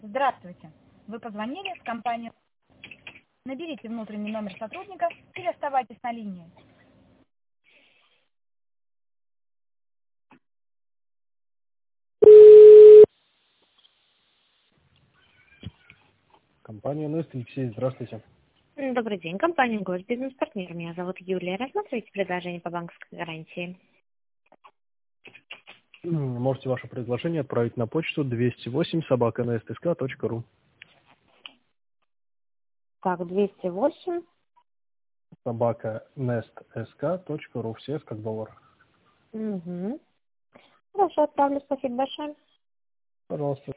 Здравствуйте. Вы позвонили в компанию. Наберите внутренний номер сотрудника или оставайтесь на линии. Компания Nest, Алексей, здравствуйте. Добрый день, компания «Гость Бизнес-партнер». Меня зовут Юлия. Рассматриваете предложение по банковской гарантии? Можете ваше предложение отправить на почту 208@nestsk.ru. Так, 208. @nestsk.ru. Все как доллар. Угу. Хорошо, отправлю. Спасибо большое. Пожалуйста.